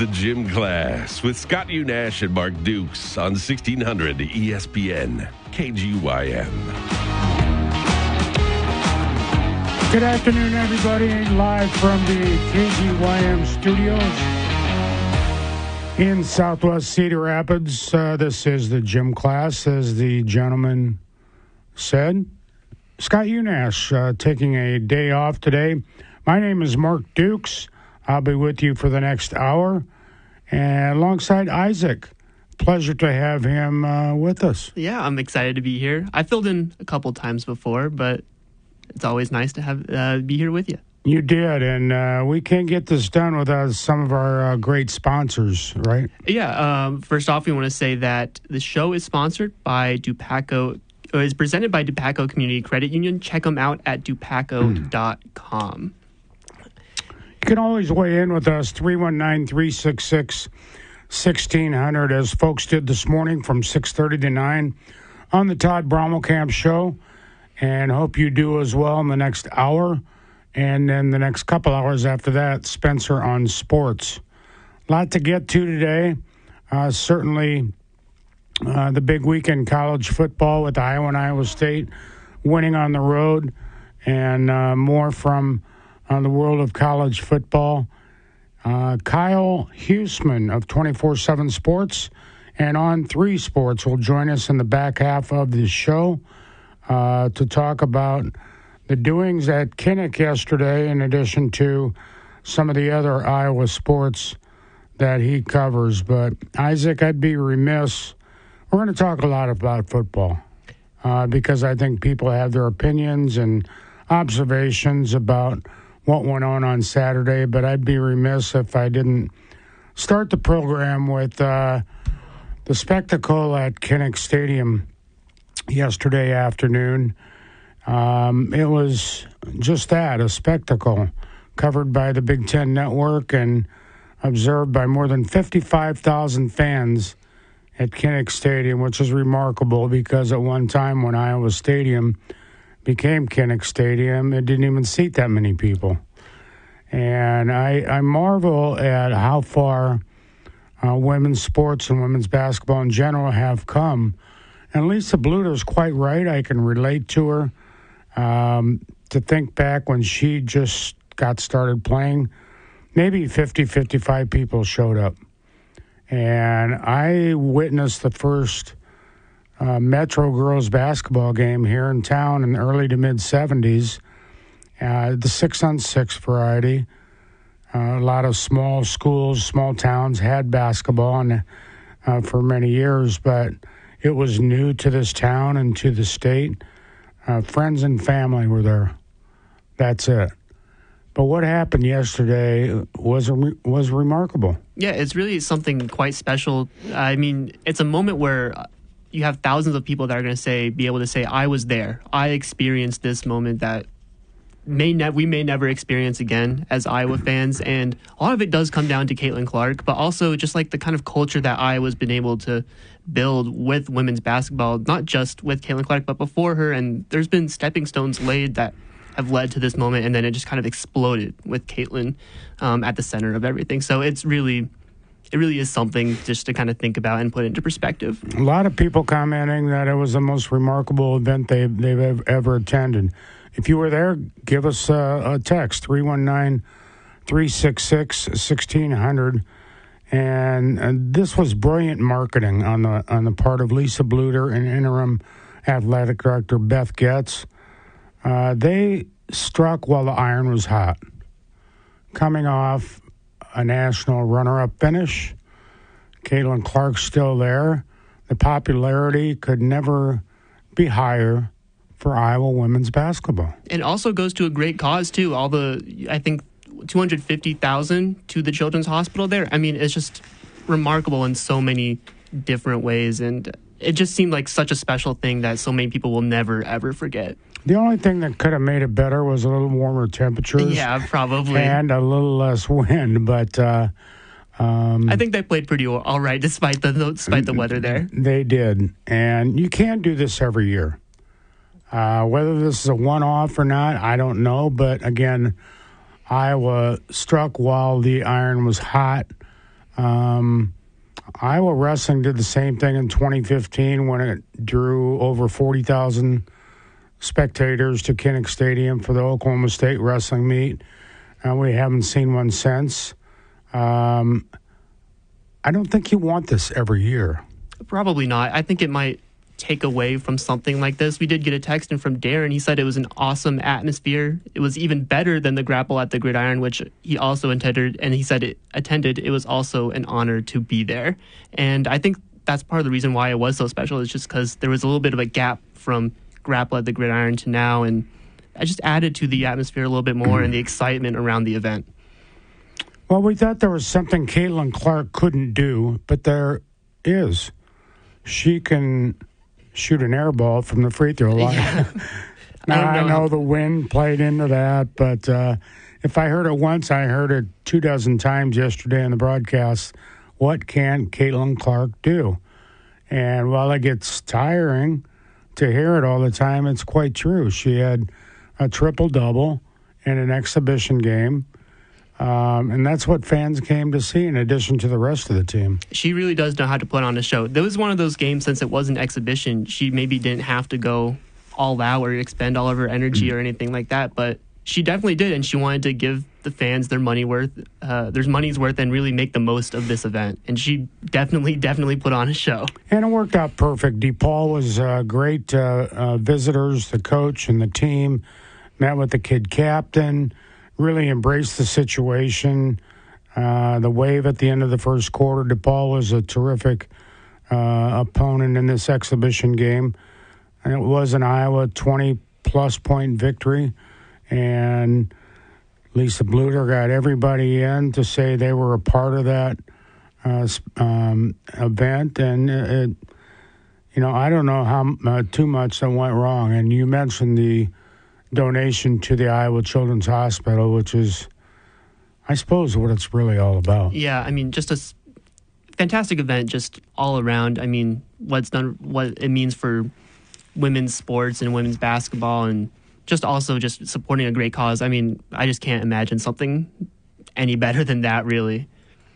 the Gym Class with Scott Unash and Mark Dukes on 1600 ESPN KGYM. Good afternoon, everybody. Live from the KGYM studios in Southwest Cedar Rapids. This is the Gym Class, as the gentleman said. Scott Unash taking a day off today. My name is Mark Dukes. I'll be with you for the next hour, and alongside Isaac. Pleasure to have him with us. Yeah, I'm excited to be here. I filled in a couple times before, but it's always nice to have be here with you. You did, and we can't get this done without some of our great sponsors, right? Yeah, first off, we want to say that the show is sponsored by Dupaco, is presented by Dupaco Community Credit Union. Check them out at dupaco.com. You can always weigh in with us, 319-366-1600, as folks did this morning from 6:30 to 9 on the Todd Brommelkamp Show, and hope you do as well in the next hour, and then the next couple hours after that, Spencer on sports. A lot to get to today. Certainly the big weekend college football with Iowa and Iowa State winning on the road, and more from the world of college football. Kyle Huseman of 24/7 Sports and On3 Sports will join us in the back half of the show to talk about the doings at Kinnick yesterday, in addition to some of the other Iowa sports that he covers. But, Isaac, I'd be remiss. We're going to talk a lot about football because I think people have their opinions and observations about what went on Saturday, but I'd be remiss if I didn't start the program with the spectacle at Kinnick Stadium yesterday afternoon. It was just that, a spectacle, covered by the Big Ten Network and observed by more than 55,000 fans at Kinnick Stadium, which is remarkable because at one time when Iowa Stadium became Kinnick Stadium, it didn't even seat that many people. And I marvel at how far women's sports and women's basketball in general have come. And Lisa Bluder's quite right. I can relate to her. To think back when she just got started playing, maybe 50, 55 people showed up. And I witnessed the first Metro girls basketball game here in town in the early to mid-'70s, the 6-on-6 variety. A lot of small schools, small towns had basketball for many years, but it was new to this town and to the state. Friends and family were there. That's it. But what happened yesterday was remarkable. Yeah, it's really something quite special. I mean, it's a moment where you have thousands of people that are going to be able to say, I was there. I experienced this moment that we may never experience again as Iowa fans. And a lot of it does come down to Caitlin Clark, but also just like the kind of culture that Iowa's been able to build with women's basketball, not just with Caitlin Clark, but before her. And there's been stepping stones laid that have led to this moment, and then it just kind of exploded with Caitlin at the center of everything. So it really is something just to kind of think about and put into perspective. A lot of people commenting that it was the most remarkable event they've ever attended. If you were there, give us a text, 319-366-1600. And this was brilliant marketing on the part of Lisa Bluder and interim athletic director Beth Getz. They struck while the iron was hot, coming off a national runner-up finish. Caitlin Clark's still there. The popularity could never be higher for Iowa women's basketball. It also goes to a great cause, too. All the, I think, 250,000 to the Children's Hospital there. I mean, it's just remarkable in so many different ways, and it just seemed like such a special thing that so many people will never, ever forget. The only thing that could have made it better was a little warmer temperatures. Yeah, probably. And a little less wind, but I think they played pretty all right despite the weather there. They did, and you can't do this every year. Whether this is a one-off or not, I don't know. But again, Iowa struck while the iron was hot. Iowa Wrestling did the same thing in 2015 when it drew over 40,000 spectators to Kinnick Stadium for the Oklahoma State wrestling meet. We haven't seen one since. I don't think you want this every year. Probably not. I think it might take away from something like this. We did get a text in from Darren. He said it was an awesome atmosphere. It was even better than the Grapple at the Gridiron, which he also attended, and he said it was also an honor to be there. And I think that's part of the reason why it was so special. It's just because there was a little bit of a gap from Grapple at the Gridiron to now, and I just added to the atmosphere a little bit more and the excitement around the event. Well, we thought there was something Caitlin Clark couldn't do, but there is. She can shoot an air ball from the free throw line. Yeah. I know the wind played into that, but if I heard it once, I heard it 24 times yesterday in the broadcast. What can Caitlin Clark do? And while it gets tiring to hear it all the time, it's quite true. She had a triple-double in an exhibition game. And that's what fans came to see in addition to the rest of the team. She really does know how to put on a show. There was one of those games, since it was an exhibition, she maybe didn't have to go all out or expend all of her energy or anything like that, but she definitely did, and she wanted to give the fans their money's worth and really make the most of this event. And she definitely put on a show. And it worked out perfect. DePaul was great visitors, the coach and the team, met with the kid captain, really embraced the situation. The wave at the end of the first quarter. DePaul was a terrific opponent in this exhibition game. And it was an Iowa 20-plus point victory. And Lisa Bluter got everybody in to say they were a part of that event. And, I don't know how too much that went wrong. And you mentioned the donation to the Iowa Children's Hospital, which is, I suppose, what it's really all about. Yeah, I mean, just a fantastic event just all around. I mean, what it means for women's sports and women's basketball, and just also just supporting a great cause. I mean, I just can't imagine something any better than that, really.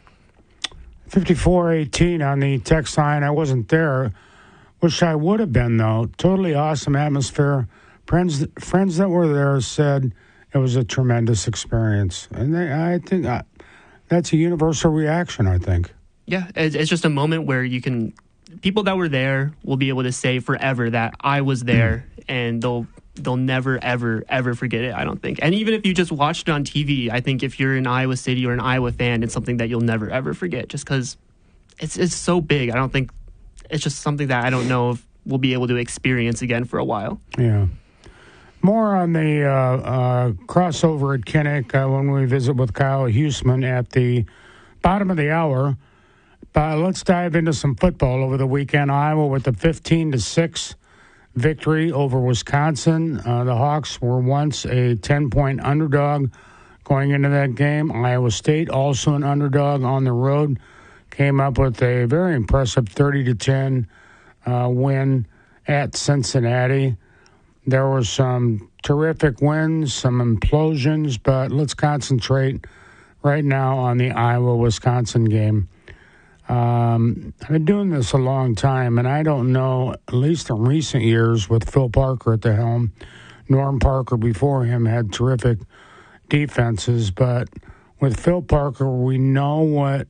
5418 on the text line. I wasn't there. Wish I would have been, though. Totally awesome atmosphere. Friends that were there said it was a tremendous experience. And I think that's a universal reaction, I think. Yeah, it's just a moment where people that were there will be able to say forever that I was there, and they'll never, ever, ever forget it, I don't think. And even if you just watched it on TV, I think if you're in Iowa City or an Iowa fan, it's something that you'll never, ever forget, just because it's so big. I don't think it's just something that I don't know if we'll be able to experience again for a while. Yeah. More on the crossover at Kinnick when we visit with Kyle Huseman at the bottom of the hour. Let's dive into some football over the weekend. Iowa with a 15-6 victory over Wisconsin. The Hawks were once a 10-point underdog going into that game. Iowa State, also an underdog on the road, came up with a very impressive 30-10 win at Cincinnati. There were some terrific wins, some implosions, but let's concentrate right now on the Iowa-Wisconsin game. I've been doing this a long time, and I don't know, at least in recent years with Phil Parker at the helm, Norm Parker before him had terrific defenses, but with Phil Parker, we know what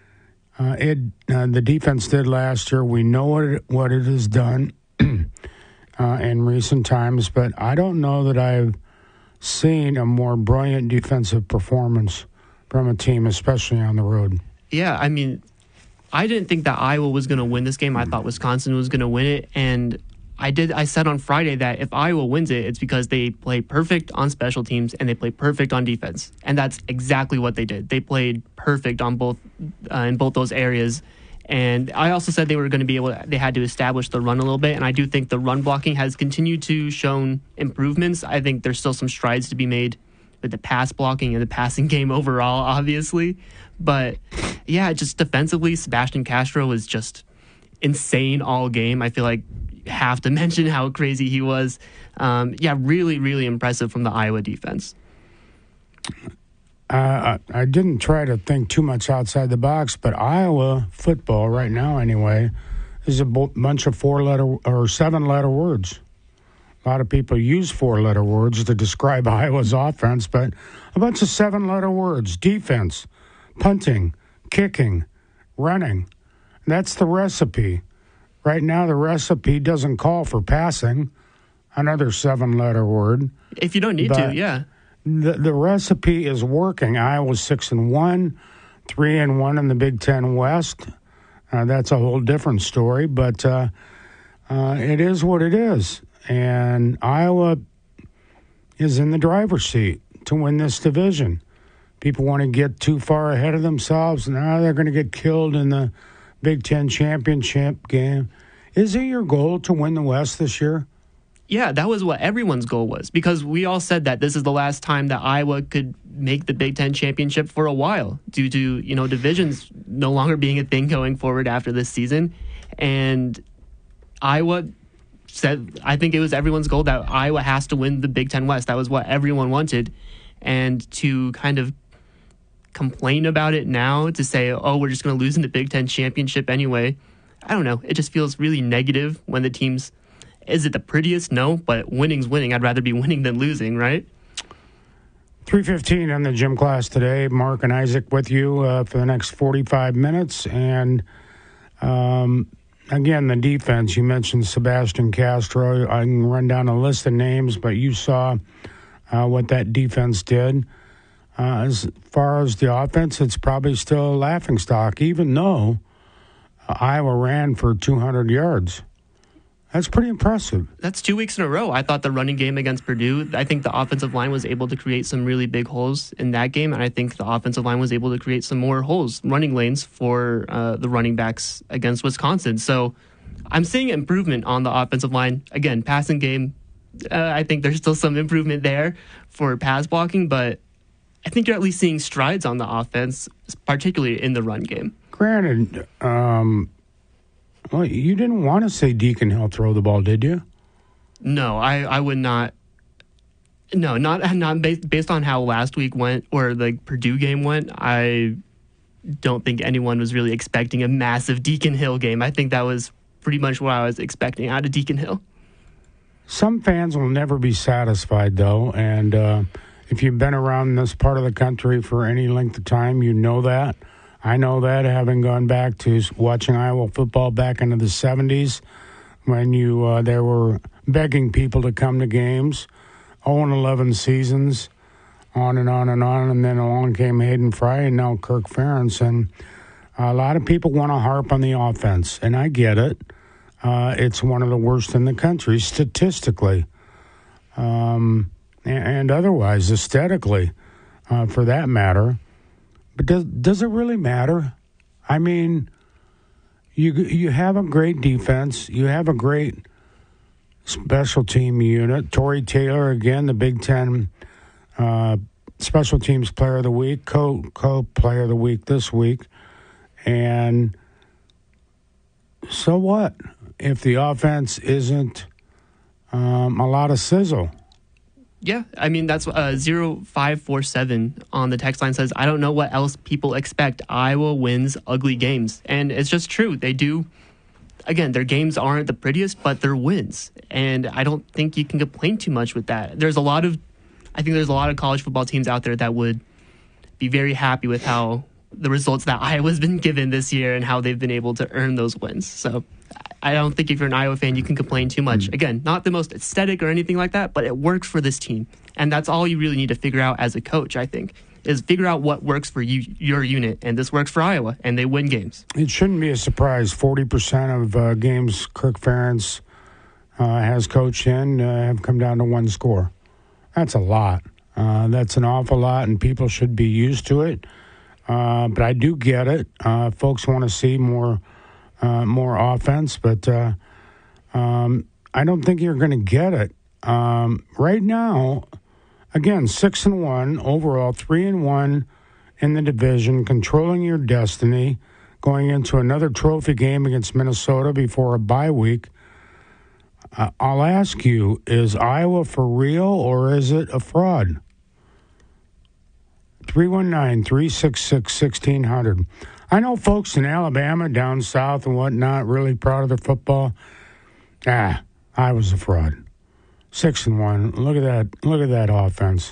the defense did last year. We know what it has done in recent times, but I don't know that I've seen a more brilliant defensive performance from a team, especially on the road. Yeah, I mean, I didn't think that Iowa was going to win this game. I thought Wisconsin was going to win it, and I said on Friday that if Iowa wins it, it's because they play perfect on special teams and they play perfect on defense, and that's exactly what they did. They played perfect on both in both those areas. And I also said they were going to be they had to establish the run a little bit, and I do think the run blocking has continued to show improvements. I think there's still some strides to be made with the pass blocking and the passing game overall, obviously. But yeah, just defensively, Sebastian Castro was just insane all game. I feel like you have to mention how crazy he was. Yeah, really, really impressive from the Iowa defense. I didn't try to think too much outside the box, but Iowa football right now, anyway, is a bunch of 4-letter or 7-letter words. A lot of people use 4-letter words to describe Iowa's offense, but a bunch of 7-letter words: defense, punting, kicking, running. That's the recipe. Right now, the recipe doesn't call for passing, another 7-letter word. If you don't need to, yeah. The recipe is working. Iowa's 6-1, 3-1 in the Big Ten West. That's a whole different story, but it is what it is. And Iowa is in the driver's seat to win this division. People want to get too far ahead of themselves, and now they're going to get killed in the Big Ten championship game. Is it your goal to win the West this year? Yeah, that was what everyone's goal was, because we all said that this is the last time that Iowa could make the Big Ten championship for a while due to, divisions no longer being a thing going forward after this season. And Iowa said, I think it was everyone's goal that Iowa has to win the Big Ten West. That was what everyone wanted. And to kind of complain about it now, to say, oh, we're just going to lose in the Big Ten championship anyway, I don't know. It just feels really negative when the team's... Is it the prettiest? No, but winning's winning. I'd rather be winning than losing, right? 3:15 on the gym class today. Mark and Isaac with you for the next 45 minutes. And, again, the defense. You mentioned Sebastian Castro. I can run down a list of names, but you saw what that defense did. As far as the offense, it's probably still a laughingstock, even though Iowa ran for 200 yards. That's pretty impressive. That's 2 weeks in a row. I thought the running game against Purdue, I think the offensive line was able to create some really big holes in that game, and I think the offensive line was able to create some more holes, running lanes for the running backs against Wisconsin. So I'm seeing improvement on the offensive line. Again, passing game, I think there's still some improvement there for pass blocking, but I think you're at least seeing strides on the offense, particularly in the run game. Granted, well, you didn't want to say Deacon Hill throw the ball, did you? No, I would not. No, not based on how last week went or the Purdue game went. I don't think anyone was really expecting a massive Deacon Hill game. I think that was pretty much what I was expecting out of Deacon Hill. Some fans will never be satisfied, though, and if you've been around this part of the country for any length of time, you know that. I know that, having gone back to watching Iowa football back into the 70s when they were begging people to come to games, 0-11 seasons, on and on and on, and then along came Hayden Fry and now Kirk Ferentz. And a lot of people want to harp on the offense, and I get it. It's one of the worst in the country statistically and otherwise, aesthetically, for that matter. But does it really matter? I mean, you have a great defense. You have a great special team unit. Tory Taylor, again, the Big Ten Special Teams Player of the Week, co-Player of the Week this week. And so what if the offense isn't a lot of sizzle? Yeah, I mean, that's 0547 on the text line says, I don't know what else people expect. Iowa wins ugly games. And it's just true. They do. Again, their games aren't the prettiest, but they're wins. And I don't think you can complain too much with that. I think there's a lot of college football teams out there that would be very happy with how the results that Iowa's been given this year and how they've been able to earn those wins. So I don't think if you're an Iowa fan, you can complain too much. Again, not the most aesthetic or anything like that, but it works for this team. And that's all you really need to figure out as a coach, I think, is figure out what works for you, your unit. And this works for Iowa, and they win games. It shouldn't be a surprise. 40% of games Kirk Ferentz has coached in have come down to one score. That's a lot. That's an awful lot, and people should be used to it. But I do get it. Folks want to see more offense, but I don't think you're going to get it. Right now, again, 6-1 overall, 3-1 in the division, controlling your destiny, going into another trophy game against Minnesota before a bye week. I'll ask you, is Iowa for real or is it a fraud? 319-366-1600. I know folks in Alabama, down south and whatnot, really proud of their football. I was a fraud. 6-1. Look at that. Look at that offense.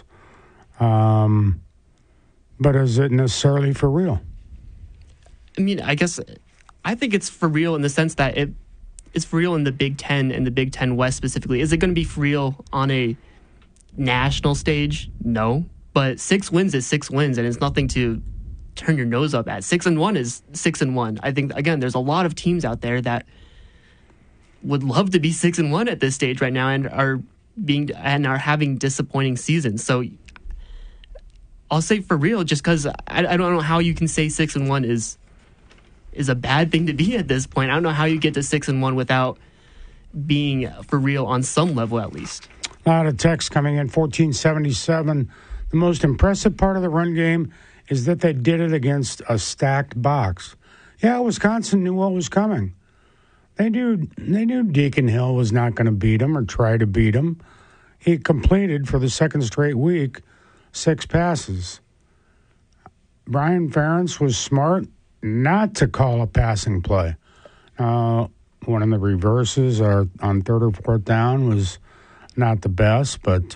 But is it necessarily for real? I mean, I think it's for real in the sense that it's for real in the Big Ten and the Big Ten West specifically. Is it going to be for real on a national stage? No. But 6 wins is 6 wins, and it's nothing to turn your nose up at. 6-1 is 6-1. I think, again, there's a lot of teams out there that would love to be 6-1 at this stage right now and are having disappointing seasons. So I'll say for real, just because I don't know how you can say 6-1 is a bad thing to be at this point. I don't know how you get to 6-1 without being for real on some level at least. A lot of text coming in. 1477. The most impressive part of the run game is that they did it against a stacked box. Yeah, Wisconsin knew what was coming. They knew Deacon Hill was not going to beat him or try to beat him. He completed for the second straight week 6 passes. Brian Ferentz was smart not to call a passing play. One of the reverses on 3rd or 4th down was not the best, but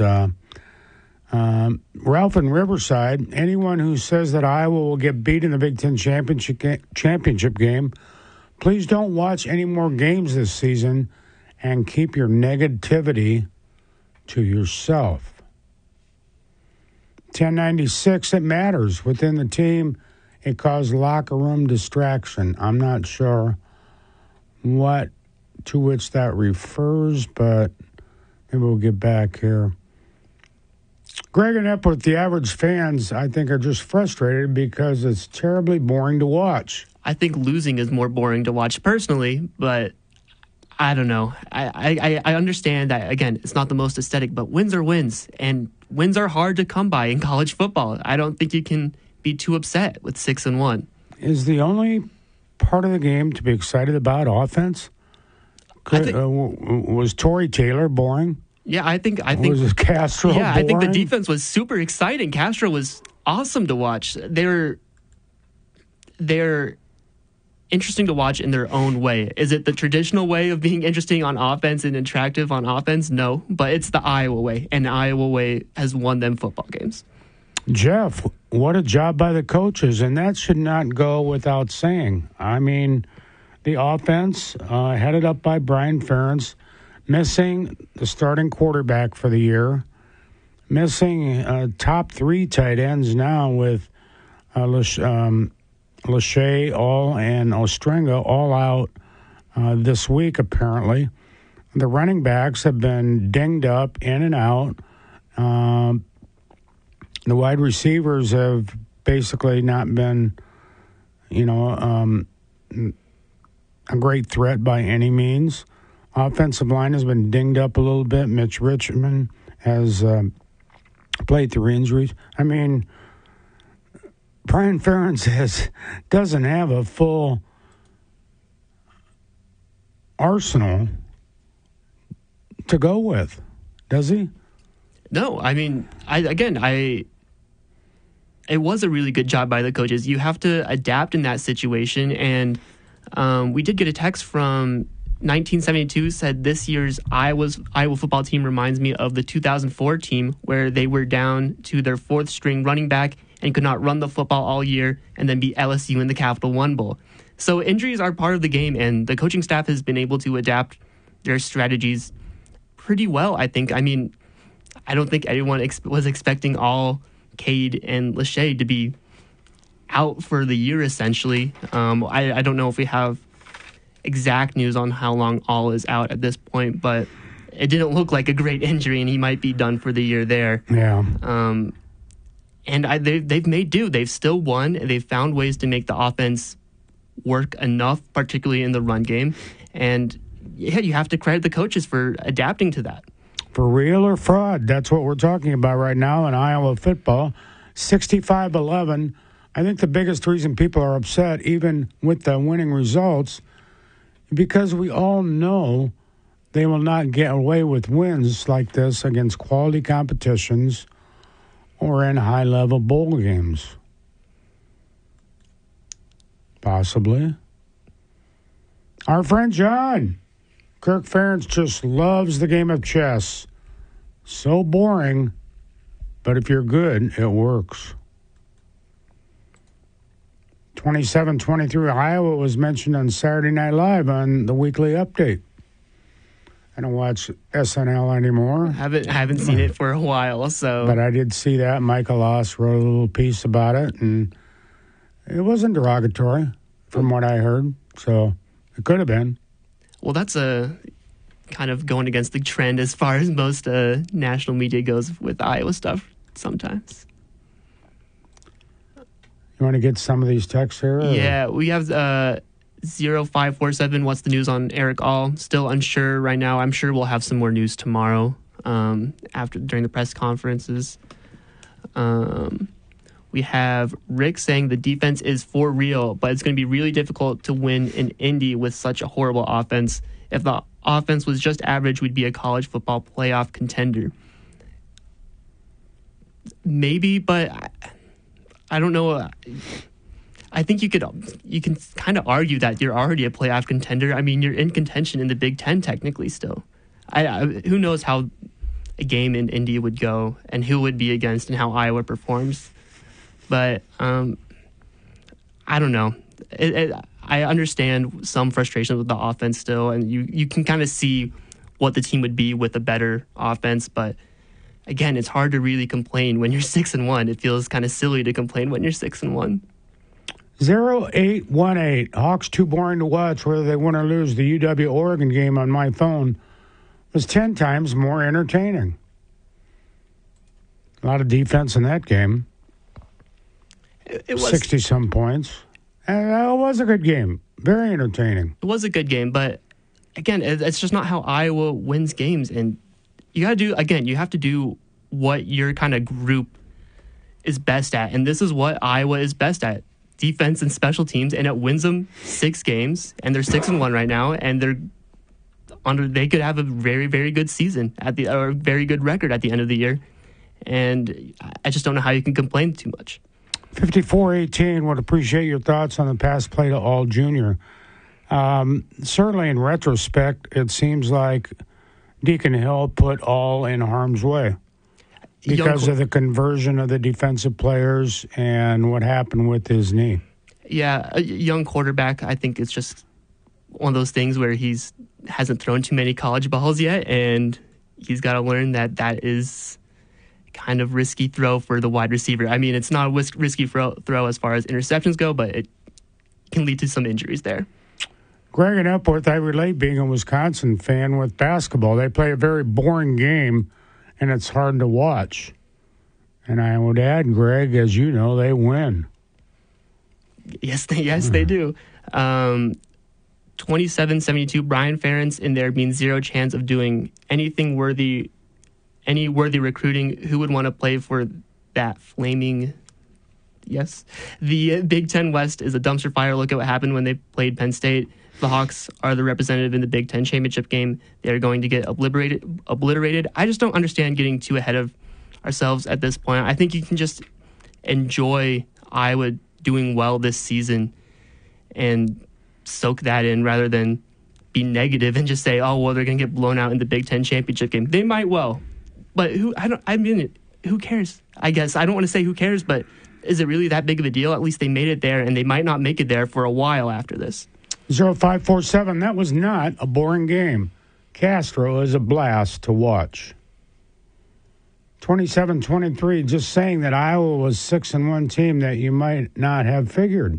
Ralph in Riverside, anyone who says that Iowa will get beat in the Big Ten championship game, please don't watch any more games this season and keep your negativity to yourself. 1096, it matters. Within the team, it caused locker room distraction. I'm not sure to which that refers, but maybe we'll get back here. Greg and Epworth, the average fans, I think, are just frustrated because it's terribly boring to watch. I think losing is more boring to watch personally, but I don't know. I understand that, again, it's not the most aesthetic, but wins are wins, and wins are hard to come by in college football. I don't think you can be too upset with 6-1. Is the only part of the game to be excited about offense? Was Torrey Taylor boring? Yeah, I think was Castro boring? I think the defense was super exciting. Castro was awesome to watch. They're interesting to watch in their own way. Is it the traditional way of being interesting on offense and attractive on offense? No, but it's the Iowa way, and the Iowa way has won them football games. Jeff, what a job by the coaches, and that should not go without saying. I mean, the offense, headed up by Brian Ferentz, missing the starting quarterback for the year, missing top 3 tight ends now with Lachey all and Ostrenga all out this week, apparently. The running backs have been dinged up in and out. The wide receivers have basically not been, a great threat by any means. Offensive line has been dinged up a little bit. Mitch Richmond has played through injuries. I mean, Brian Ferentz doesn't have a full arsenal to go with, does he? No, I mean, it was a really good job by the coaches. You have to adapt in that situation, and we did get a text from 1972 said this year's Iowa football team reminds me of the 2004 team where they were down to their 4th string running back and could not run the football all year and then beat LSU in the Capital One Bowl. So injuries are part of the game, and the coaching staff has been able to adapt their strategies pretty well, I think. I mean, I don't think anyone was expecting all Cade and Lachey to be out for the year, essentially. I don't know if we have exact news on how long All is out at this point, but it didn't look like a great injury, and he might be done for the year there. Yeah. And they've made do. They've still won. They've found ways to make the offense work enough, particularly in the run game. And yeah, you have to credit the coaches for adapting to that. For real or fraud? That's what we're talking about right now in Iowa football. 65-11. I think the biggest reason people are upset, even with the winning results, because we all know they will not get away with wins like this against quality competitions or in high-level bowl games? Possibly. Our friend John. Kirk Ferentz just loves the game of chess. So boring, but if you're good, it works. 27-23 Iowa was mentioned on Saturday Night Live on the weekly update. I don't watch SNL anymore. I haven't seen it for a while, so. But I did see that. Michael Loss wrote a little piece about it, and it wasn't derogatory from what I heard, so it could have been. Well, that's a kind of going against the trend as far as most national media goes with Iowa stuff sometimes. You want to get some of these texts here? Or? Yeah, we have 0547. What's the news on Eric All? Still unsure right now. I'm sure we'll have some more news tomorrow during the press conferences. We have Rick saying the defense is for real, but it's going to be really difficult to win in Indy with such a horrible offense. If the offense was just average, we'd be a college football playoff contender. Maybe, but I don't know. I think you can kind of argue that you're already a playoff contender. I mean, you're in contention in the Big Ten technically still. Who knows how a game in Indy would go and who would be against and how Iowa performs. But I don't know. I understand some frustration with the offense still, and you can kind of see what the team would be with a better offense. But again, it's hard to really complain when you're 6-1. It feels kind of silly to complain when you're 6-1. 0818 Hawks too boring to watch. Whether they win or lose, the UW Oregon game on my phone was 10 times more entertaining. A lot of defense in that game. It was 60-some points. And it was a good game. Very entertaining. It was a good game, but again, it's just not how Iowa wins games. And you have to do what your kind of group is best at. And this is what Iowa is best at. Defense and special teams, and it wins them 6 games, and they're 6-1 right now, and they could have a very, very good season or a very good record at the end of the year. And I just don't know how you can complain too much. 54-18 would appreciate your thoughts on the pass play to All Jr. Certainly in retrospect, it seems like Deacon Hill put All in harm's way because of the conversion of the defensive players and what happened with his knee. Yeah, a young quarterback, I think it's just one of those things where hasn't thrown too many college balls yet, and he's got to learn that is kind of risky throw for the wide receiver. I mean, it's not a risky throw as far as interceptions go, but it can lead to some injuries there. Greg and Epworth, I relate being a Wisconsin fan with basketball. They play a very boring game, and it's hard to watch. And I would add, Greg, as you know, they win. Yes, they do. 27-72, Brian Ferentz in there means zero chance of doing anything worthy recruiting. Who would want to play for that flaming? Yes. The Big Ten West is a dumpster fire. Look at what happened when they played Penn State. The Hawks are the representative in the Big Ten championship game. They're going to get obliterated. I just don't understand getting too ahead of ourselves at this point. I think you can just enjoy Iowa doing well this season and soak that in rather than be negative and just say, oh, well, they're going to get blown out in the Big Ten championship game. They might well. But who cares? I guess I don't want to say who cares, but is it really that big of a deal? At least they made it there, and they might not make it there for a while after this. 0547, that was not a boring game. Castro is a blast to watch. 27-23, just saying that Iowa was 6-1 team that you might not have figured.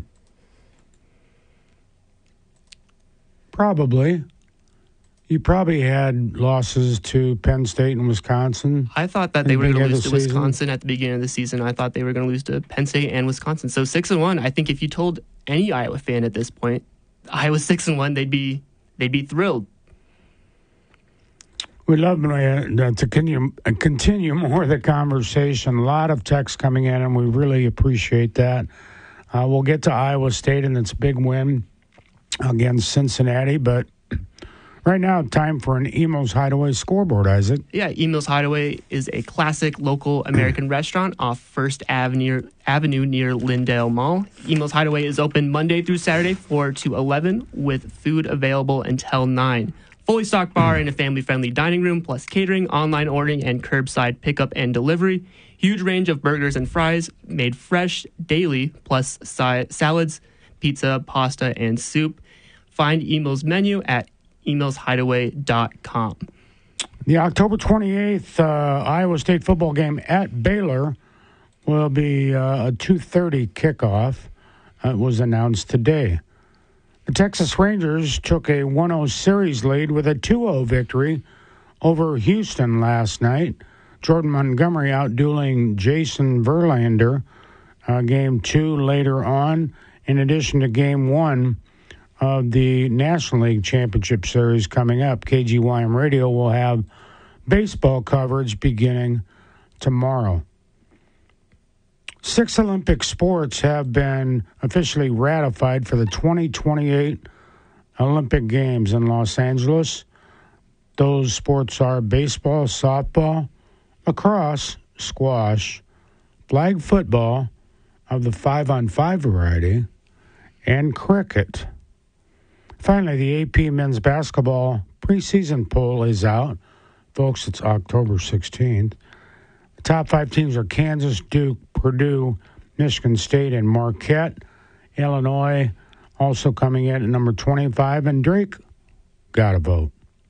Probably. You probably had losses to Penn State and Wisconsin. I thought that they were going to lose to Wisconsin at the beginning of the season. I thought they were going to lose to Penn State and Wisconsin. So 6-1. I think if you told any Iowa fan at this point, Iowa 6-1, they'd be thrilled. We'd love to continue more of the conversation. A lot of texts coming in, and we really appreciate that. We'll get to Iowa State and its big win against Cincinnati, but Right now, time for an Emo's Hideaway scoreboard, Isaac. Yeah, Emo's Hideaway is a classic local American restaurant off First Avenue near Lindale Mall. Emo's Hideaway is open Monday through Saturday 4 to 11 with food available until 9. Fully stocked bar and a family-friendly dining room, plus catering, online ordering, and curbside pickup and delivery. Huge range of burgers and fries made fresh daily, plus salads, pizza, pasta, and soup. Find Emo's menu at emoshideaway.com. The October 28th Iowa State football game at Baylor will be a 2:30 kickoff. It was announced today. The Texas Rangers took a 1-0 series lead with a 2-0 victory over Houston last night. Jordan Montgomery outdueling Jason Verlander. Game 2 later on, in addition to Game 1 of the National League Championship Series coming up. KGYM Radio will have baseball coverage beginning tomorrow. 6 Olympic sports have been officially ratified for the 2028 Olympic Games in Los Angeles. Those sports are baseball, softball, lacrosse, squash, flag football of the 5-on-5 variety, and cricket. Finally, the AP men's basketball preseason poll is out. Folks, it's October 16th. The top 5 teams are Kansas, Duke, Purdue, Michigan State, and Marquette. Illinois also coming in at number 25, and Drake got a vote.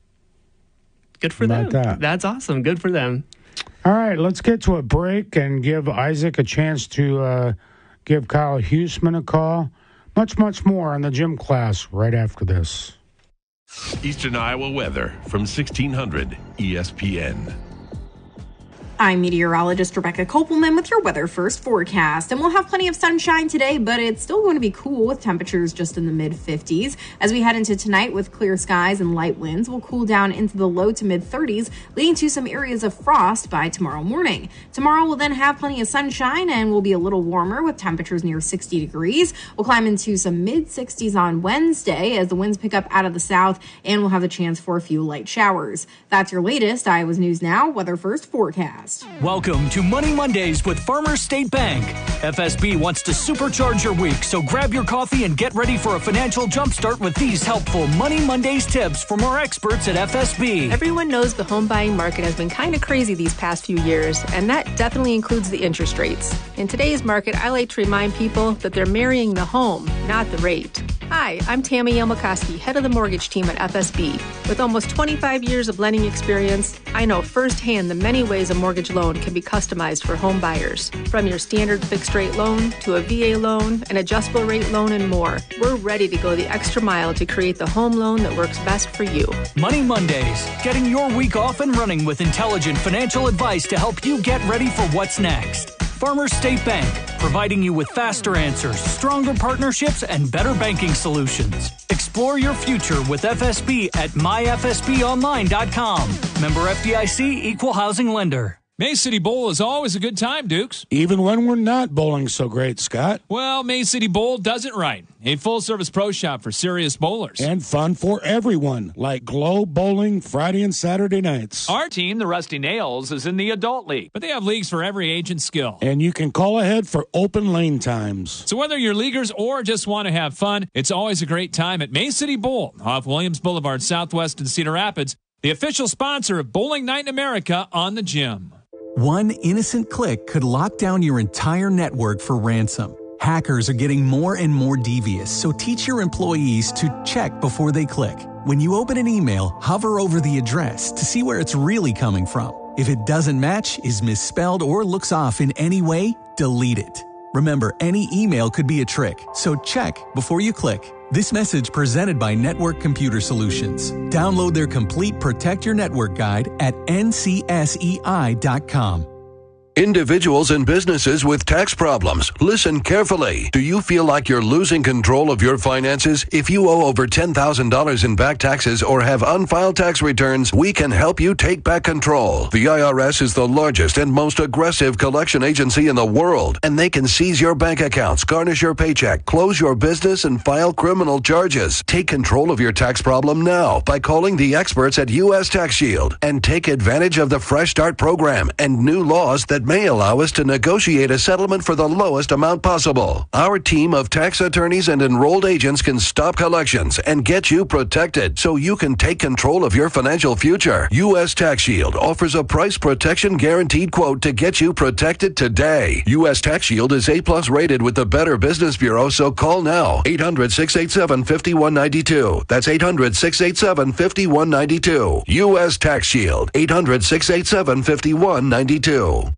Good for them. That's awesome. Good for them. All right, let's get to a break and give Isaac a chance to give Kyle Huseman a call. Much more on the gym class right after this. Eastern Iowa weather from 1600 ESPN. I'm meteorologist Rebecca Kopelman with your Weather First forecast. And we'll have plenty of sunshine today, but it's still going to be cool with temperatures just in the mid-50s. As we head into tonight with clear skies and light winds, we'll cool down into the low to mid-30s, leading to some areas of frost by tomorrow morning. Tomorrow we'll then have plenty of sunshine and will be a little warmer with temperatures near 60 degrees. We'll climb into some mid-60s on Wednesday as the winds pick up out of the south, and we'll have a chance for a few light showers. That's your latest Iowa's News Now Weather First forecast. Welcome to Money Mondays with Farmers State Bank. FSB wants to supercharge your week, so grab your coffee and get ready for a financial jumpstart with these helpful Money Mondays tips from our experts at FSB. Everyone knows the home buying market has been kind of crazy these past few years, and that definitely includes the interest rates. In today's market, I like to remind people that they're marrying the home, not the rate. Hi, I'm Tammy Yelmakoski, head of the mortgage team at FSB. With almost 25 years of lending experience, I know firsthand the many ways a mortgage loan can be customized for home buyers. From your standard fixed-rate loan to a VA loan, an adjustable rate loan, and more. We're ready to go the extra mile to create the home loan that works best for you. Money Mondays, getting your week off and running with intelligent financial advice to help you get ready for what's next. Farmers State Bank, providing you with faster answers, stronger partnerships, and better banking solutions. Explore your future with FSB at myfsbonline.com. Member FDIC, Equal Housing Lender. Mays City Bowl is always a good time, Dukes. Even when we're not bowling so great, Scott. Well, Mays City Bowl does it right. A full-service pro shop for serious bowlers. And fun for everyone, like Glow Bowling Friday and Saturday nights. Our team, the Rusty Nails, is in the Adult League. But they have leagues for every age and skill. And you can call ahead for open lane times. So whether you're leaguers or just want to have fun, it's always a great time at Mays City Bowl off Williams Boulevard Southwest in Cedar Rapids, the official sponsor of Bowling Night in America on the Gym. One innocent click could lock down your entire network for ransom. Hackers are getting more and more devious, so teach your employees to check before they click. When you open an email, hover over the address to see where it's really coming from. If it doesn't match, is misspelled, or looks off in any way, delete it. Remember, any email could be a trick, so check before you click. This message presented by Network Computer Solutions. Download their complete Protect Your Network guide at ncsei.com. Individuals and businesses with tax problems, listen carefully. Do you feel like you're losing control of your finances? If you owe over $10,000 in back taxes or have unfiled tax returns, we can help you take back control. The IRS is the largest and most aggressive collection agency in the world, and they can seize your bank accounts, garnish your paycheck, close your business, and file criminal charges. Take control of your tax problem now by calling the experts at U.S. Tax Shield and take advantage of the Fresh Start program and new laws that may allow us to negotiate a settlement for the lowest amount possible. Our team of tax attorneys and enrolled agents can stop collections and get you protected so you can take control of your financial future. U.S. Tax Shield offers a price protection guaranteed quote to get you protected today. U.S. Tax Shield is A+ rated with the Better Business Bureau, so call now. 800-687-5192. That's 800-687-5192. U.S. Tax Shield. 800-687-5192.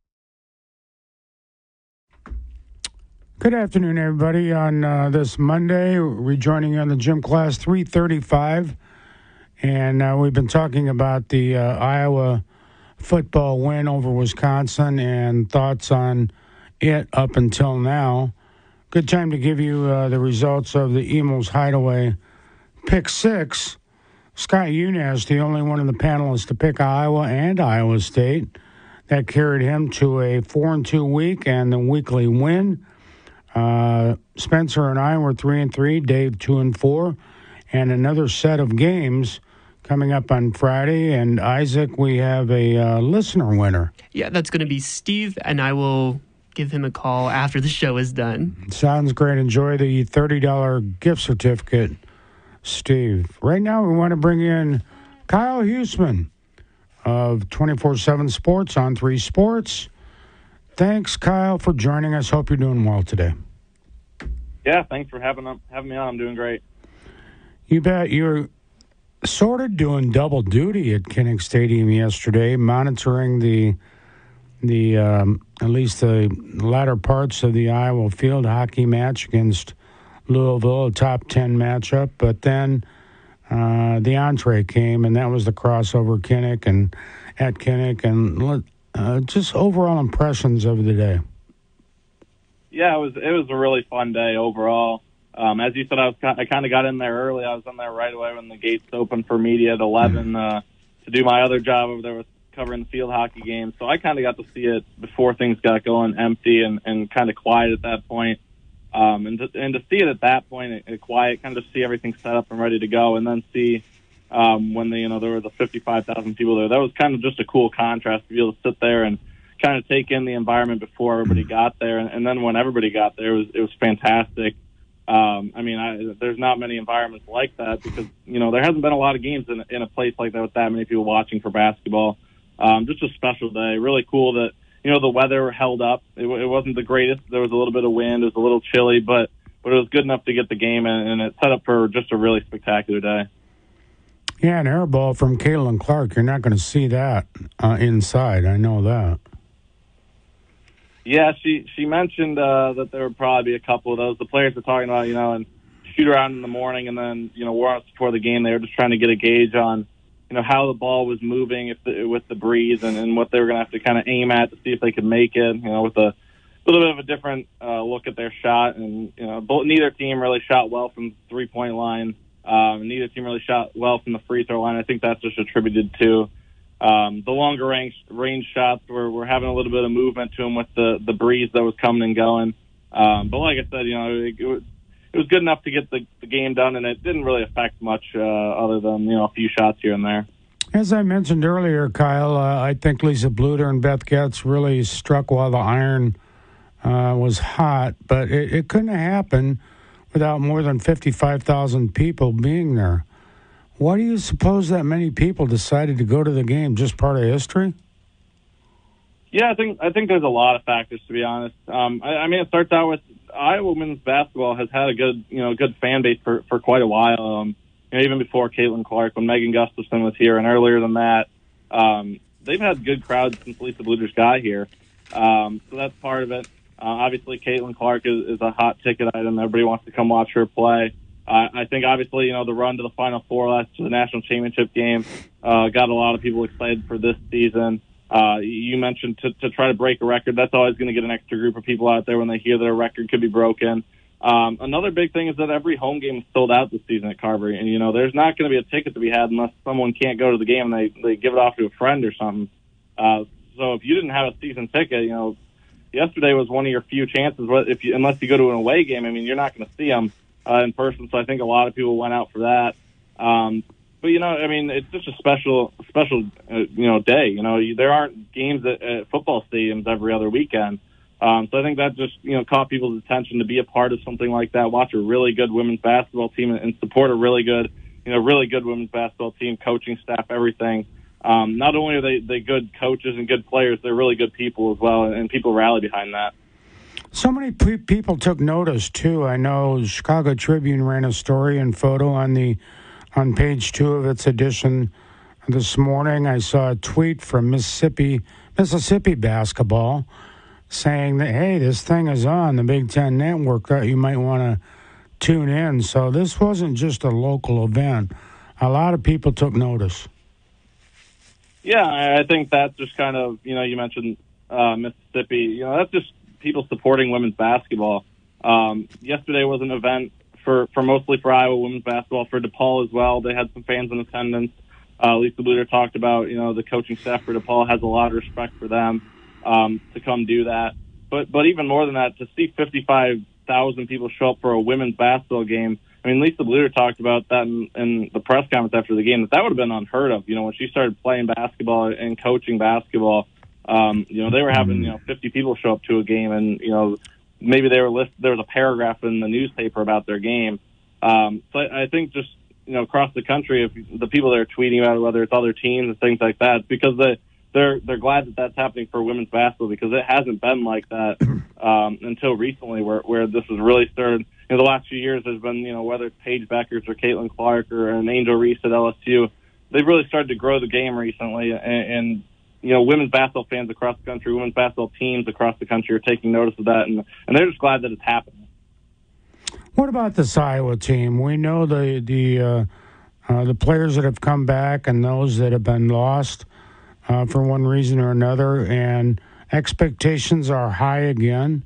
Good afternoon, everybody. On this Monday, rejoining you on the gym class 335. And we've been talking about the Iowa football win over Wisconsin and thoughts on it up until now. Good time to give you the results of the Emos Hideaway Pick 6. Scott Unas, the only one of the panelists to pick Iowa and Iowa State. That carried him to a 4-2 week and the weekly win. Spencer and I were 3-3, Dave 2-4, and another set of games coming up on Friday. And Isaac, we have a listener winner. Yeah, that's going to be Steve, and I will give him a call after the show is done. Sounds great. Enjoy the $30 gift certificate, Steve. Right now, we want to bring in Kyle Huseman of 24/7 Sports on 3 Sports. Thanks, Kyle, for joining us. Hope you're doing well today. Yeah, thanks for having me on. I'm doing great. You bet. You're sort of doing double duty at Kinnick Stadium yesterday, monitoring the at least the latter parts of the Iowa field hockey match against Louisville, a top 10 matchup. But then the entree came, and that was the crossover Kinnick and at Kinnick, and just overall impressions of the day. Yeah, it was a really fun day overall. As you said, I kind of got in there early. I was in there right away when the gates opened for media at 11 to do my other job over there with covering the field hockey game. So I kind of got to see it before things got going empty and kind of quiet at that point. And to see it at that point, quiet, kind of see everything set up and ready to go, and then see when there were the 55,000 people there. That was kind of just a cool contrast to be able to sit there and kind of take in the environment before everybody got there, and then when everybody got there, it was fantastic. There's not many environments like that because there hasn't been a lot of games in a place like that with that many people watching for basketball. Just a special day. Really cool that the weather held up. It wasn't the greatest. There was a little bit of wind. It was a little chilly, but it was good enough to get the game, and it set up for just a really spectacular day. Yeah, an air ball from Caitlin Clark. You're not going to see that inside. I know that. Yeah, she mentioned that there would probably be a couple of those. The players were talking about, and shoot around in the morning, and then, warm-ups before the game. They were just trying to get a gauge on, how the ball was moving with the breeze and what they were going to have to kind of aim at to see if they could make it, with a little bit of a different look at their shot. And, neither team really shot well from the three-point line. Neither team really shot well from the free throw line. I think that's just attributed to the longer range shots were having a little bit of movement to them with the breeze that was coming and going. But like I said, it was good enough to get the game done, and it didn't really affect much other than a few shots here and there. As I mentioned earlier, Kyle, I think Lisa Bluter and Beth Getz really struck while the iron was hot, but it couldn't have happened without more than 55,000 people being there. Why do you suppose that many people decided to go to the game? Just part of history? Yeah, I think there's a lot of factors, to be honest. It starts out with Iowa women's basketball has had a good fan base for quite a while. Even before Caitlin Clark, when Megan Gustafson was here, and earlier than that, they've had good crowds since Lisa Bluter's got here. So that's part of it. Obviously, Caitlin Clark is a hot ticket item. Everybody wants to come watch her play. I think, obviously, the run to the Final Four last to the national championship game got a lot of people excited for this season. You mentioned to try to break a record. That's always going to get an extra group of people out there when they hear that a record could be broken. Another big thing is that every home game is sold out this season at Carberry. And, there's not going to be a ticket to be had unless someone can't go to the game and they give it off to a friend or something. So if you didn't have a season ticket, yesterday was one of your few chances. Unless you go to an away game, you're not going to see them in person. So I think a lot of people went out for that. But it's just a special day. There aren't games at football stadiums every other weekend. So I think that just caught people's attention to be a part of something like that. Watch a really good women's basketball team and support a really good women's basketball team, coaching staff, everything. Not only are they good coaches and good players, they're really good people as well, and people rally behind that. So many people took notice, too. I know Chicago Tribune ran a story and photo on page 2 of its edition this morning. I saw a tweet from Mississippi basketball saying that, hey, this thing is on the Big Ten Network, that you might want to tune in. So this wasn't just a local event. A lot of people took notice. Yeah, I think that's just kind of, you mentioned Mississippi. That's just people supporting women's basketball. Yesterday was an event for mostly for Iowa women's basketball, for DePaul as well. They had some fans in attendance. Lisa Bluter talked about, the coaching staff for DePaul has a lot of respect for them to come do that. But even more than that, to see 55,000 people show up for a women's basketball game. Lisa Bluter talked about that in the press conference after the game, that would have been unheard of. When she started playing basketball and coaching basketball, they were having, 50 people show up to a game, and, maybe there was a paragraph in the newspaper about their game. So I think just, across the country, if the people that are tweeting about it, whether it's other teams and things like that, because they're glad that that's happening for women's basketball, because it hasn't been like that until recently, where this has really started. The last few years, there's been, whether it's Paige Beckers or Caitlin Clark or an Angel Reese at LSU, they've really started to grow the game recently, and women's basketball fans across the country, women's basketball teams across the country are taking notice of that, and they're just glad that it's happening. What about this Iowa team? We know the players that have come back and those that have been lost for one reason or another, and expectations are high again.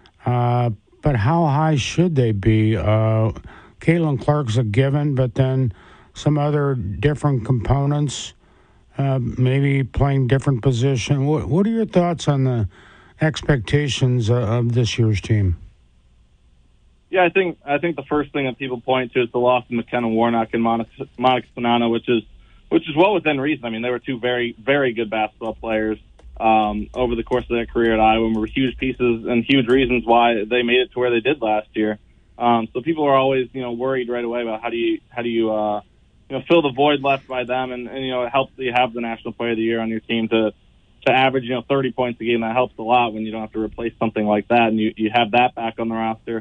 But how high should they be? Caitlin Clark's a given, but then some other different components, maybe playing different position. What are your thoughts on the expectations of this year's team? Yeah, I think the first thing that people point to is the loss of McKenna Warnock and Monica Sonano, which is well within reason. They were two very, very good basketball players over the course of their career at Iowa, and were huge pieces and huge reasons why they made it to where they did last year. So people are always, worried right away about how do you fill the void left by them, and it helps that you have the National Player of the Year on your team to average 30 points a game. That helps a lot when you don't have to replace something like that, and you have that back on the roster.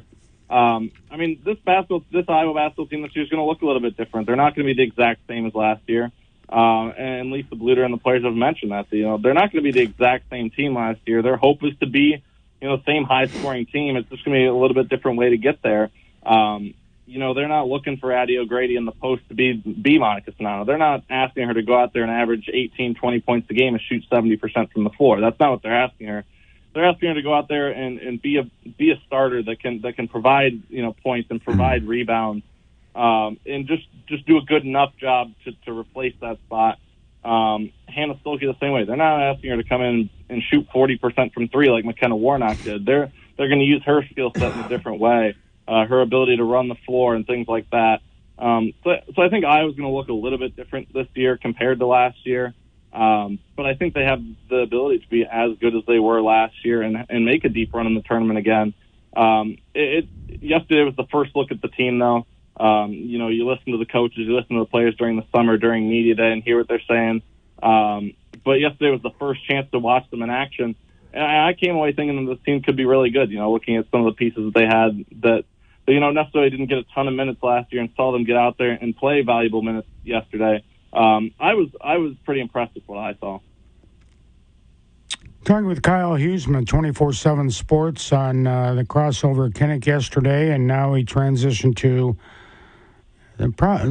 This Iowa basketball team this year is going to look a little bit different. They're not going to be the exact same as last year. And Lisa Bluter and the players have mentioned that. They're not going to be the exact same team last year. Their hope is to be, the same high-scoring team. It's just going to be a little bit different way to get there. They're not looking for Addie O'Grady in the post to be Monica Sonano. They're not asking her to go out there and average 18, 20 points a game and shoot 70% from the floor. That's not what they're asking her. They're asking her to go out there and be a starter that can provide points and provide rebounds, and just do a good enough job to replace that spot. Hannah Stolke the same way. They're not asking her to come in and shoot 40% from three like McKenna Warnock did. They're going to use her skill set in a different way, her ability to run the floor and things like that. So I think Iowa's going to look a little bit different this year compared to last year. But I think they have the ability to be as good as they were last year and make a deep run in the tournament again. Yesterday was the first look at the team, though. You listen to the coaches, you listen to the players during the summer, during media day, and hear what they're saying. But yesterday was the first chance to watch them in action. And I came away thinking that this team could be really good, looking at some of the pieces that they had that necessarily didn't get a ton of minutes last year, and saw them get out there and play valuable minutes yesterday. I was pretty impressed with what I saw. Talking with Kyle Huseman, 24/7 Sports, on the crossover at Kinnick yesterday, and now he transitioned to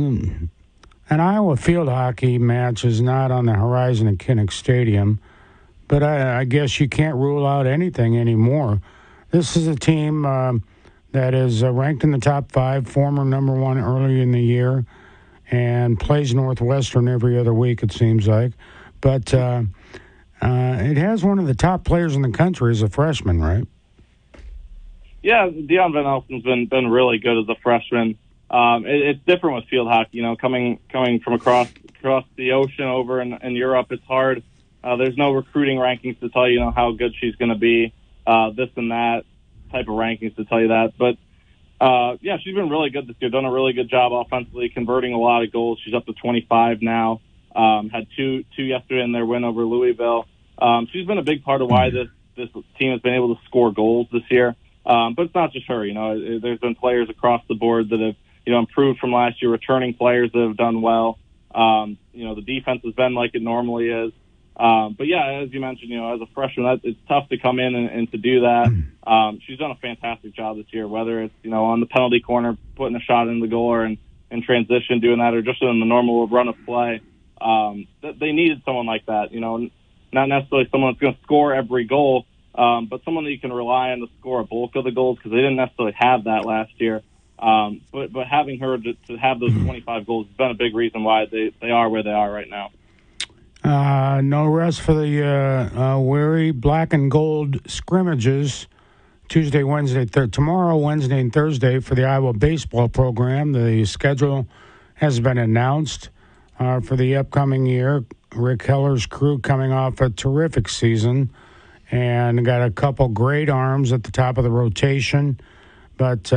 an Iowa field hockey match is not on the horizon at Kinnick Stadium. but I guess you can't rule out anything anymore. This is a team that is ranked in the top 5, former number 1 early in the year, and plays Northwestern every other week, it seems like. But it has one of the top players in the country as a freshman, right? Yeah, Dion Van Elson's been really good as a freshman. It's different with field hockey. Coming from across the ocean over in Europe, it's hard. There's no recruiting rankings to tell you, how good she's going to be, this and that type of rankings to tell you that. But, yeah, she's been really good this year, done a really good job offensively, converting a lot of goals. She's up to 25 now, had two yesterday in their win over Louisville. She's been a big part of why this team has been able to score goals this year. But it's not just her, there's been players across the board that have, improved from last year, returning players that have done well. The defense has been like it normally is. But yeah, as you mentioned, as a freshman, it's tough to come in and to do that. She's done a fantastic job this year, whether it's, on the penalty corner, putting a shot in the goal or in transition, doing that, or just in the normal run of play. They needed someone like that, not necessarily someone that's going to score every goal, but someone that you can rely on to score a bulk of the goals, because they didn't necessarily have that last year. But having her to have those 25 goals has been a big reason why they are where they are right now. No rest for the weary black and gold scrimmages Tuesday, Wednesday, tomorrow, Wednesday, and Thursday for the Iowa baseball program. The schedule has been announced for the upcoming year. Rick Heller's crew coming off a terrific season and got a couple great arms at the top of the rotation. But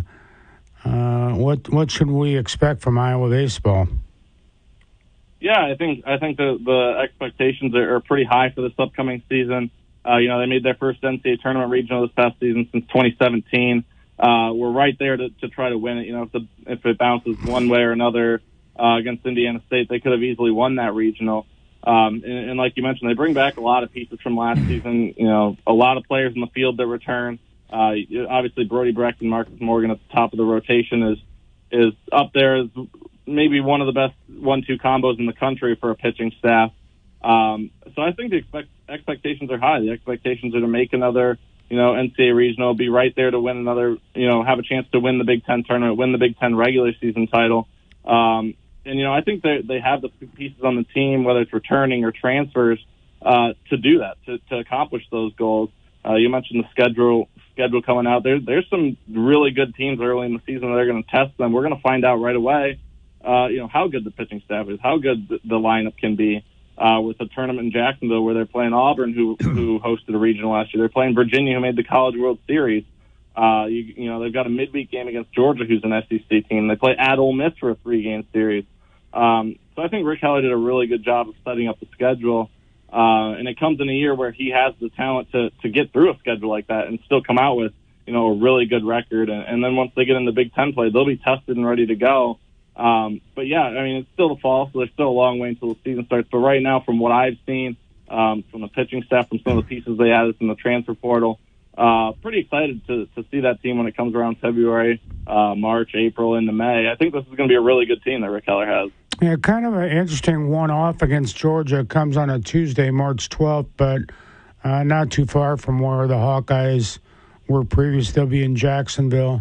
what should we expect from Iowa baseball? Yeah, I think the expectations are pretty high for this upcoming season. They made their first NCAA tournament regional this past season since 2017. We're right there to try to win it. If it bounces one way or another against Indiana State, they could have easily won that regional. And like you mentioned, they bring back a lot of pieces from last season. A lot of players in the field that return. Obviously, Brody Brecht and Marcus Morgan at the top of the rotation is up there as maybe one of the best 1-2 combos in the country for a pitching staff. So I think the expectations are high. The expectations are to make another, NCAA regional, be right there to win another, have a chance to win the Big Ten tournament, win the Big Ten regular season title. And I think they have the pieces on the team, whether it's returning or transfers, to do that, to accomplish those goals. You mentioned the schedule coming out. There's some really good teams early in the season that are going to test them. We're going to find out right away, how good the pitching staff is, how good the lineup can be. With a tournament in Jacksonville where they're playing Auburn, who hosted a regional last year. They're playing Virginia, who made the College World Series. They've got a midweek game against Georgia, who's an SEC team. They play at Ole Miss for a 3-game series. So I think Rick Heller did a really good job of setting up the schedule. And it comes in a year where he has the talent to get through a schedule like that and still come out with, a really good record. And then once they get in the Big Ten play, they'll be tested and ready to go. But yeah, it's still the fall, so there's still a long way until the season starts. But right now, from what I've seen, from the pitching staff, from some of the pieces they added from the transfer portal, pretty excited to see that team when it comes around February, March, April, into May. I think this is going to be a really good team that Rick Heller has. Yeah, kind of an interesting one-off against Georgia. It comes on a Tuesday, March 12th, but not too far from where the Hawkeyes were previous. They'll be in Jacksonville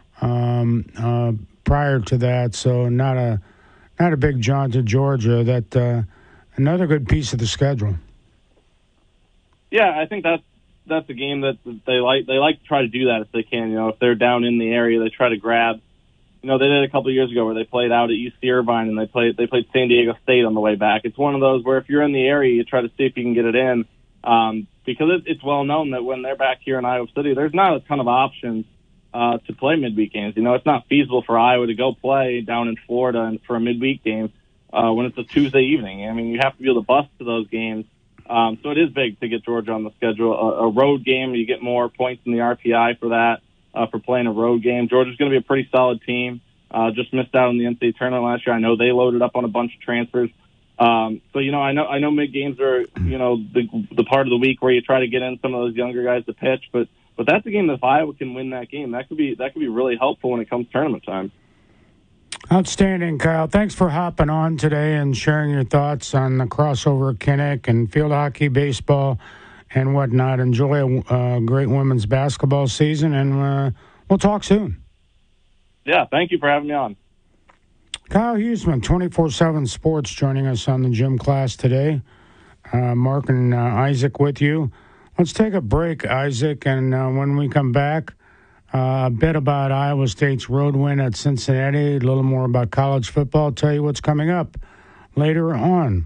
prior to that, so not a big jaunt to Georgia. That another good piece of the schedule. Yeah, I think that's a game that they like to try to do that if they can. If they're down in the area, they try to grab. They did a couple of years ago where they played out at UC Irvine and they played San Diego State on the way back. It's one of those where if you're in the area, you try to see if you can get it in, because it's well known that when they're back here in Iowa City, there's not a ton of options to play midweek games. It's not feasible for Iowa to go play down in Florida and for a midweek game when it's a Tuesday evening. You have to be able to bus to those games. So it is big to get Georgia on the schedule. A road game, you get more points in the RPI for that, for playing a road game. Georgia's going to be a pretty solid team. Just missed out on the NCAA tournament last year. I know they loaded up on a bunch of transfers. So, I know mid games are, the part of the week where you try to get in some of those younger guys to pitch, but that's a game that if Iowa can win that game, that could be really helpful when it comes tournament time. Outstanding, Kyle. Thanks for hopping on today and sharing your thoughts on the crossover Kinnick and field hockey, baseball, and whatnot. Enjoy a great women's basketball season, and we'll talk soon. Yeah, thank you for having me on. Kyle Huseman, 24/7 Sports, joining us on the gym class today. Mark and Isaac with you. Let's take a break, Isaac, and when we come back, a bit about Iowa State's road win at Cincinnati, a little more about college football. I'll tell you what's coming up later on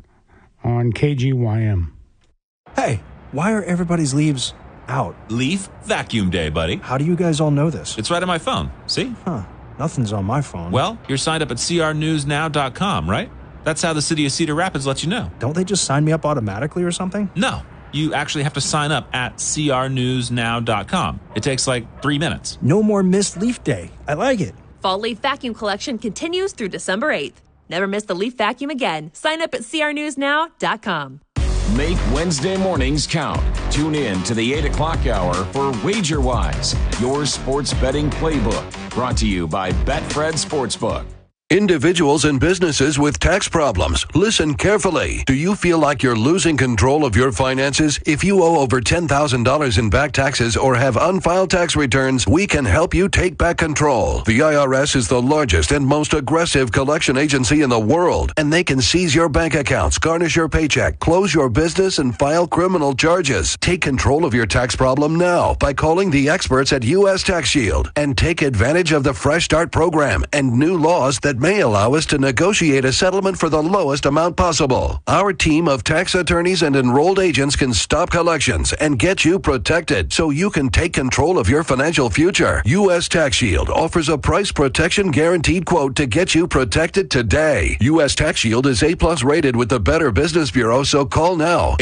KGYM. Hey, why are everybody's leaves out? Leaf vacuum day, buddy. How do you guys all know this? It's right on my phone. See? Huh. Nothing's on my phone. Well, you're signed up at crnewsnow.com, right? That's how the city of Cedar Rapids lets you know. Don't they just sign me up automatically or something? No. You actually have to sign up at crnewsnow.com. It takes like 3 minutes. No more missed leaf day. I like it. Fall leaf vacuum collection continues through December 8th. Never miss the leaf vacuum again. Sign up at crnewsnow.com. Make Wednesday mornings count. Tune in to the 8 o'clock hour for WagerWise, your sports betting playbook. Brought to you by Betfred Sportsbook. Individuals and businesses with tax problems, listen carefully. Do you feel like you're losing control of your finances? If you owe over $10,000 in back taxes or have unfiled tax returns, we can help you take back control. The IRS is the largest and most aggressive collection agency in the world, and they can seize your bank accounts, garnish your paycheck, close your business, and file criminal charges. Take control of your tax problem now by calling the experts at U.S. Tax Shield and take advantage of the Fresh Start program and new laws that may allow us to negotiate a settlement for the lowest amount possible. Our team of tax attorneys and enrolled agents can stop collections and get you protected so you can take control of your financial future. U.S. Tax Shield offers a price protection guaranteed quote to get you protected today. U.S. Tax Shield is A+ rated with the Better Business Bureau, so call now.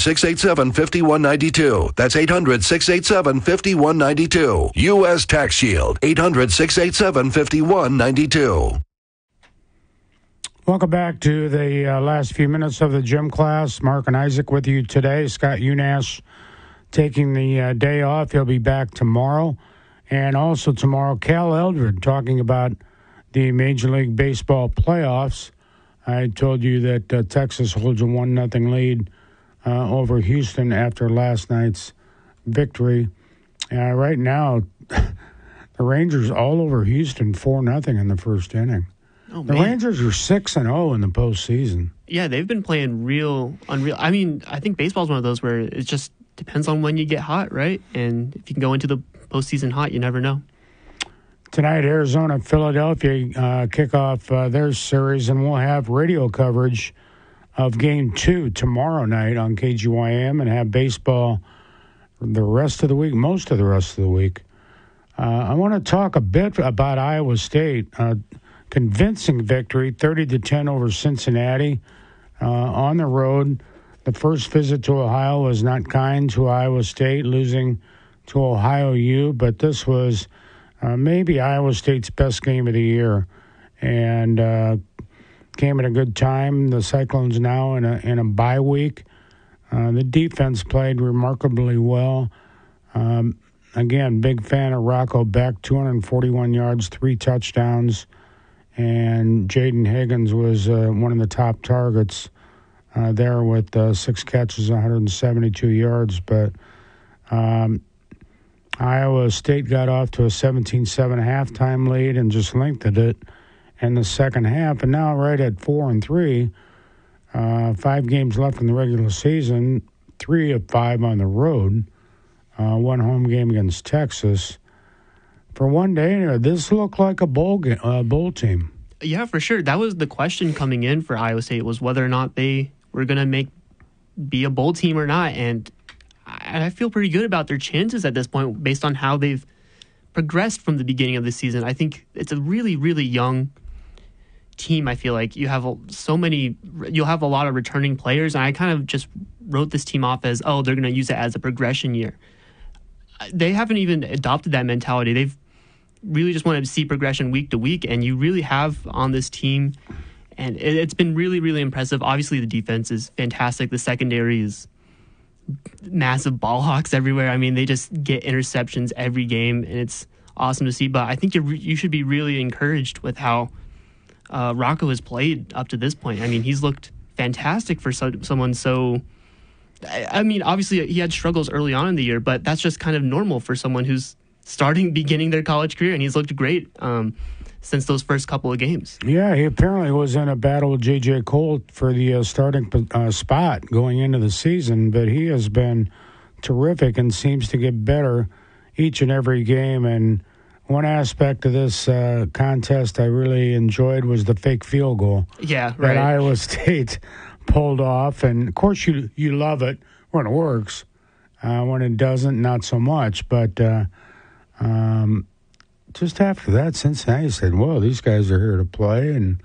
800-687-5192. That's 800-687-5192. U.S. Tax Shield. 800-687-5192. Welcome back to the last few minutes of the gym class. Mark and Isaac with you today. Scott Unash taking the day off. He'll be back tomorrow. And also tomorrow, Cal Eldred talking about the Major League Baseball playoffs. I told you that Texas holds a 1-0 lead over Houston after last night's victory. Right now, the Rangers all over Houston 4-0 in the first inning. Oh, the Rangers are 6-0 in the postseason. Yeah, they've been playing unreal. I mean, I think baseball's one of those where it just depends on when you get hot, right? And if you can go into the postseason hot, you never know. Tonight, Arizona, Philadelphia kick off their series, and we'll have radio coverage of Game 2 tomorrow night on KGYM and have baseball the rest of the week, most of the rest of the week. I want to talk a bit about Iowa State. Convincing victory, 30-10 over Cincinnati on the road. The first visit to Ohio was not kind to Iowa State, losing to Ohio U, but this was maybe Iowa State's best game of the year, and came at a good time. The Cyclones now in a bye week. The defense played remarkably well. Again, big fan of Rocco Beck, 241 yards, 3 touchdowns. And Jaden Higgins was one of the top targets there with 6 catches, 172 yards. But Iowa State got off to a 17-7 halftime lead and just lengthened it in the second half. And now right at 4-3, 5 games left in the regular season, 3 of 5 on the road, 1 home game against Texas. For one day, this looked like a bowl team. Yeah, for sure. That was the question coming in for Iowa State, was whether or not they were going to be a bowl team or not. And I feel pretty good about their chances at this point based on how they've progressed from the beginning of the season. I think it's a really, really young team. I feel like you'll have a lot of returning players. And I kind of just wrote this team off as, they're going to use it as a progression year. They haven't even adopted that mentality. They've really just wanted to see progression week to week, and you really have on this team, and it's been really, really impressive. Obviously, the defense is fantastic. The secondary is massive ball hawks everywhere. I mean, they just get interceptions every game, and it's awesome to see. But I think you should be really encouraged with how Rocco has played up to this point. I mean, he's looked fantastic for someone so... I mean, obviously he had struggles early on in the year, but that's just kind of normal for someone who's beginning their college career, and he's looked great since those first couple of games. Yeah, he apparently was in a battle with J.J. Cole for the starting spot going into the season, but he has been terrific and seems to get better each and every game. And one aspect of this contest I really enjoyed was the fake field goal. Yeah, right. That Iowa State pulled off. And, of course, you love it when it works. When it doesn't, not so much. But just after that, Cincinnati said, whoa, these guys are here to play. And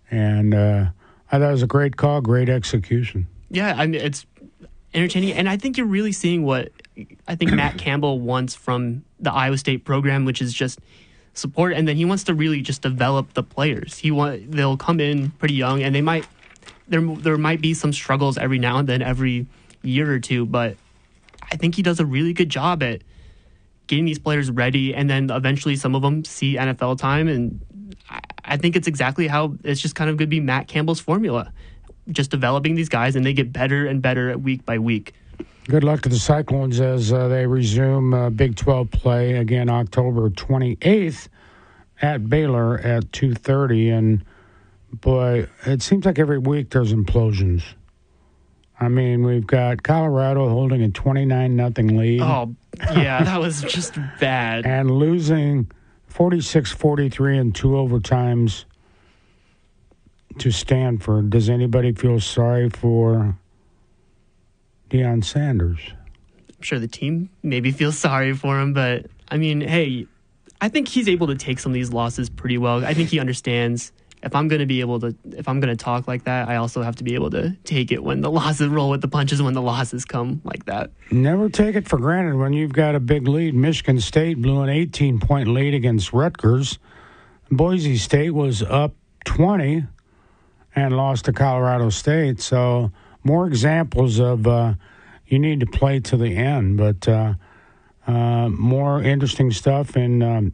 I thought it was a great call, great execution. Yeah, I mean, it's entertaining. And I think you're really seeing what I think Matt Campbell wants from the Iowa State program, which is just support. And then he wants to really just develop the players. They'll come in pretty young, and there might be some struggles every now and then, every year or two, but I think he does a really good job at getting these players ready, and then eventually some of them see NFL time, and I think it's exactly how it's just kind of going to be Matt Campbell's formula, just developing these guys, and they get better and better week by week. Good luck to the Cyclones as they resume Big 12 play again October 28th at Baylor at 2:30, and boy, it seems like every week there's implosions. I mean, we've got Colorado holding a 29-0 lead. Oh, yeah, that was just bad. And losing 46-43 in 2 overtimes to Stanford. Does anybody feel sorry for Deion Sanders? I'm sure the team maybe feels sorry for him, but, I mean, hey, I think he's able to take some of these losses pretty well. I think he understands if I'm going to talk like that, I also have to be able to take it when the losses roll with the punches, when the losses come like that. Never take it for granted when you've got a big lead. Michigan State blew an 18-point lead against Rutgers. Boise State was up 20 and lost to Colorado State. So more examples of you need to play to the end. But more interesting stuff in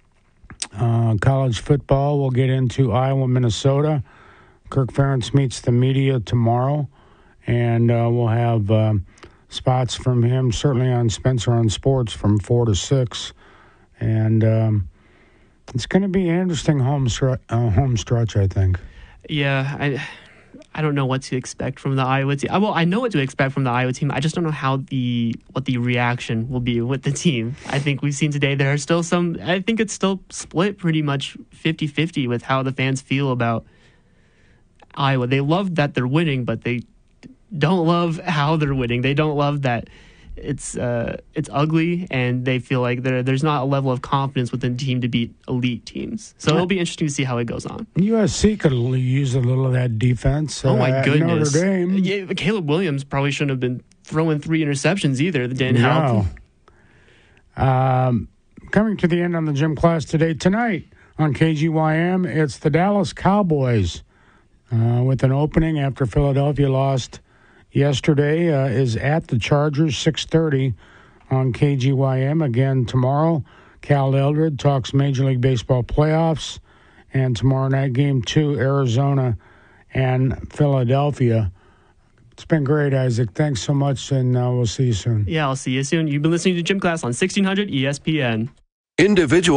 college football. We'll get into Iowa, Minnesota. Kirk Ferentz meets the media tomorrow, and we'll have spots from him, certainly on Spencer on Sports from 4 to 6. And it's going to be an interesting home stretch, I think. Yeah, I don't know what to expect from the Iowa team. Well, I know what to expect from the Iowa team. I just don't know what the reaction will be with the team. I think we've seen today there are still I think it's still split pretty much 50-50 with how the fans feel about Iowa. They love that they're winning, but they don't love how they're winning. They don't love that it's ugly, and they feel like there's not a level of confidence within the team to beat elite teams. So it'll be interesting to see how it goes on. USC could use a little of that defense. Oh my goodness! Notre Dame. Yeah, Caleb Williams probably shouldn't have been throwing 3 interceptions either. That didn't help. Coming to the end on the gym class today, tonight on KGYM, it's the Dallas Cowboys with an opening after Philadelphia lost yesterday, is at the Chargers, 6:30 on KGYM. Again, tomorrow, Cal Eldred talks Major League Baseball playoffs. And tomorrow night, Game 2, Arizona and Philadelphia. It's been great, Isaac. Thanks so much, and we'll see you soon. Yeah, I'll see you soon. You've been listening to Gym Class on 1600 ESPN. Individual